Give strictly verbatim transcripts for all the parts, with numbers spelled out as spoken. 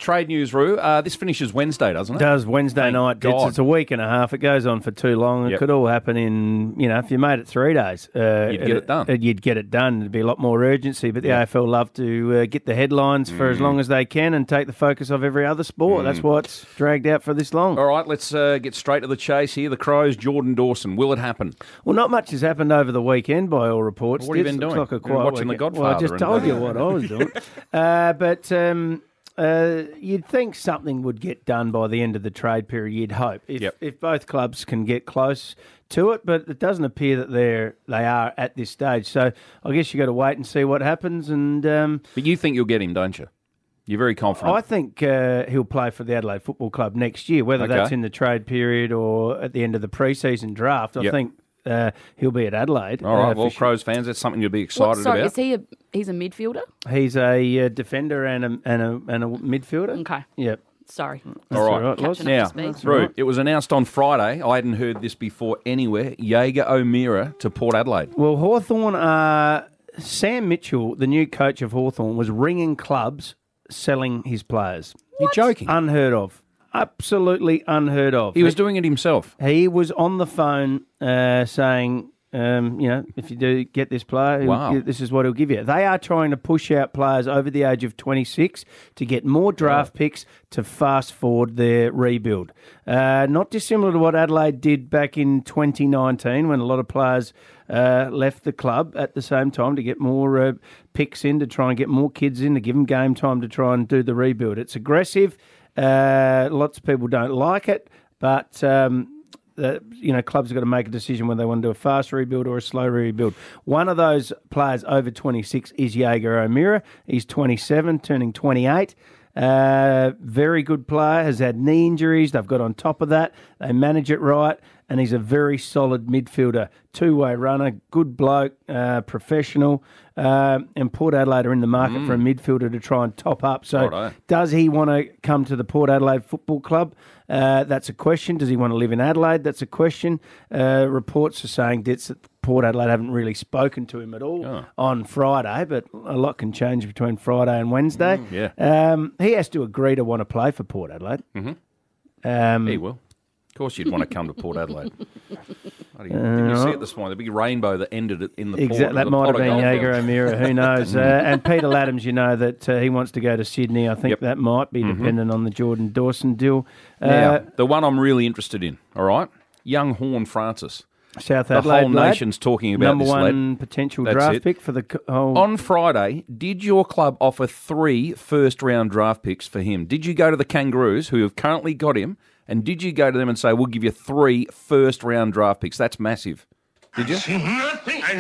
trade news, Roo. Uh, this finishes Wednesday, doesn't it? It does Wednesday Thank night. God. It's, it's a week and a half. It goes on for too long. It Yep. could all happen in, you know, if you made it three days. Uh, You'd get it done. uh, You'd get it done. There'd be a lot more urgency. But the Yep. A F L love to uh, get the headlines for as long as they can and take the focus off every other sport. That's why it's dragged out for this long. All right, let's uh, get straight to the chase here. The Crows, Jordan Dawson. Will it happen? Well, not much has happened over the weekend by all reports. What have you This been looks doing? Like a You've been quiet watching The weekend. Well, I Godfather just and- told you what I was doing. uh, but um, uh, you'd think something would get done by the end of the trade period. You'd hope if, Yep. if both clubs can get close to it, but it doesn't appear that they're they are at this stage. So I guess you got to wait and see what happens. And um, But you think you'll get him, don't you? You're very confident. I think uh, he'll play for the Adelaide Football Club next year, whether Okay. that's in the trade period or at the end of the pre-season draft. I Yep. think uh, he'll be at Adelaide. All right, uh, well, for sure. Crows fans, that's something you'll be excited What, sorry, about. is he a he's a midfielder? He's a uh, defender and a, and a and a midfielder. Okay. Yep. Sorry. That's All right. Loz. Catching up Now, to speed. Roo, it was announced on Friday. I hadn't heard this before anywhere. Jaeger O'Meara to Port Adelaide. Well, Hawthorn, uh, Sam Mitchell, the new coach of Hawthorn, was ringing clubs selling his players. You're joking. Unheard of. Absolutely unheard of. he was doing it himself. He was on the phone uh, saying, um, you know, if you do get this player, he'll- Wow. this is what he'll give you. They are trying to push out players over the age of twenty-six to get more draft picks to fast forward their rebuild. Uh, not dissimilar to what Adelaide did back in twenty nineteen when a lot of players uh, left the club at the same time to get more uh, picks in, to try and get more kids in, to give them game time to try and do the rebuild. It's aggressive. Uh, lots of people don't like it, but... Um, Uh, you know, clubs have got to make a decision whether they want to do a fast rebuild or a slow rebuild. One of those players over twenty-six is Jaeger O'Meara. He's twenty-seven, turning twenty-eight. Uh, very good player, has had knee injuries. They've got on top of that. They manage it right, and he's a very solid midfielder, two-way runner, good bloke, uh, professional. Um, and Port Adelaide are in the market for a midfielder to try and top up. So Righto. does he want to come to the Port Adelaide Football Club? Uh, that's a question. Does he want to live in Adelaide? That's a question. Uh, reports are saying that Port Adelaide haven't really spoken to him at all Oh. on Friday, but a lot can change between Friday and Wednesday. yeah. Um, he has to agree to want to play for Port Adelaide. Mm-hmm. Um, He will. Of course you'd want to come to Port Adelaide. Bloody- Didn't you see it this morning? The big rainbow that ended it in the Exactly. port. That the might have pot of been gold. Jaeger O'Meara. Who knows? uh, and Peter Laddams, you know that uh, he wants to go to Sydney. I think Yep. that might be dependent on the Jordan Dawson deal. Uh, Now, the one I'm really interested in, all right? Young Horn Francis. South The Adelaide whole lad, nation's talking about number this one lad. potential That's draft it. pick for the co- whole. On Friday, did your club offer three first-round draft picks for him? Did you go to the Kangaroos, who have currently got him, and did you go to them and say, we'll give you three first-round draft picks? That's massive. Did you? Nothing. I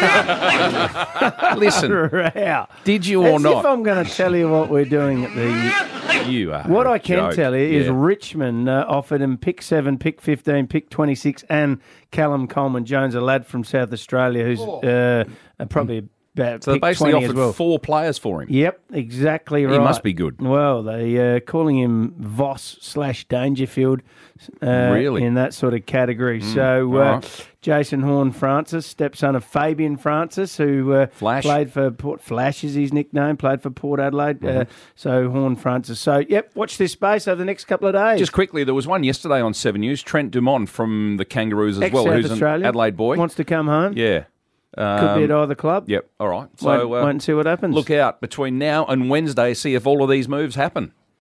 know nothing. Listen, Wow. did you or As not? if I'm going to tell you what we're doing at the... You are What a I can joke. tell you is Yeah. Richmond uh, offered him pick seven, pick fifteen, pick twenty-six, and Callum Coleman-Jones, a lad from South Australia who's uh, uh, probably about So they pick basically twenty offered as well. four players for him. Yep, exactly right. must be good. Well, they uh, calling him Voss slash Dangerfield, uh, Really? in that sort of category. so uh, alright. Jason Horn Francis, stepson of Fabian Francis, who uh, Flash. played for Port Flash is his nickname, played for Port Adelaide. Uh, so Horn Francis. So yep, watch this space over the next couple of days. Just quickly, there was one yesterday on Seven News, Trent Dumont from the Kangaroos as well, Ex-South who's an Australia, Adelaide boy. wants to come home. Yeah. Could be at Um, either club. Yep, all right. So Wait, uh, wait and see what happens. look out between now and Wednesday, see if all of these moves happen.